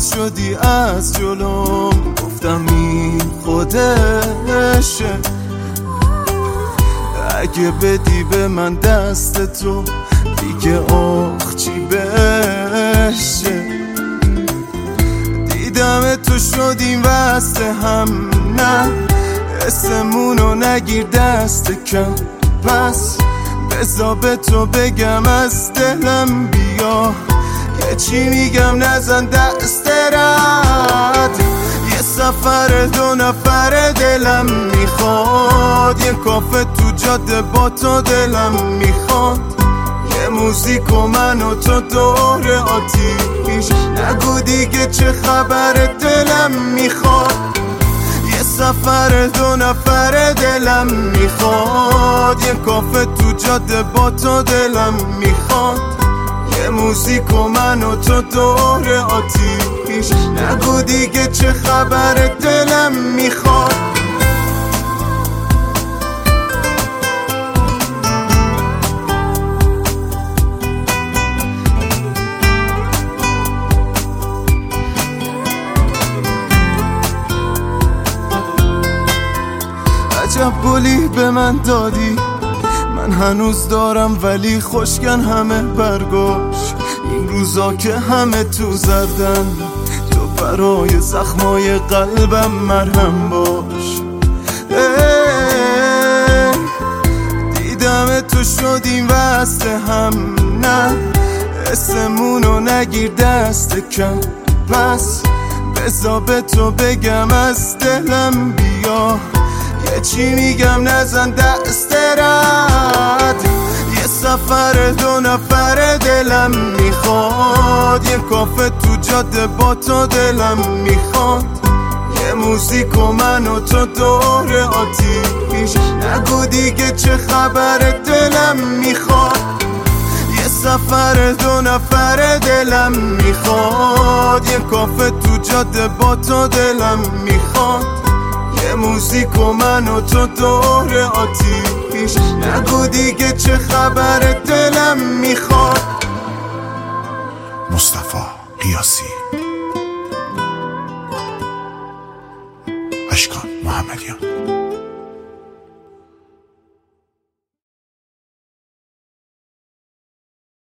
شدی از جلوم، گفتم این خودشه. اگه بدی به من دست تو دیگه آخ چی بشه. دیدم تو شدیم وصل هم، نه اسمونو نگیر دست کم. پس بذار به تو بگم از دلم بیا، یه چی میگم نزن دست رد. یه سفر 2 نفر دلم میخواد، یه کافه تو جاده با تو دلم میخواد. یه موزیک و من و تو دور آتیش، نگو دیگه چه خبر دلم میخواد. یه سفر 2 نفر دلم میخواد، یه کافه تو جاده با تو دلم میخواد. یه موزیک و من و تو دور آتیش، نگو دیگه چه خبر دلم میخواد. عجب گلی به من دادی، من هنوز دارم ولی خشکن همه برگاش. این روزا که همه تو زردن، تو برای زخمای قلبم مرهم باش. دیدم تو شدیم وصل هم، نه اسمونو نگیر دست کم. پس بذار به تو بگم از دلم بیا، یه چی میگم نزن دست رد. یه سفر 2 نفر دلم میخواد، یه کافه تو جاده با تو دلم میخواد. یه موزیک و من و تو دور آتیش، نگو دیگه چه خبر دلم میخواد. یه سفر 2 نفر دلم میخواد، یه کافه تو جاده با تو دلم میخواد. یه موزیک و من و تو دور آتیش، نگو دیگه چه خبر دلم میخواد. مصطفی قیاسی، اشکان محمدیان.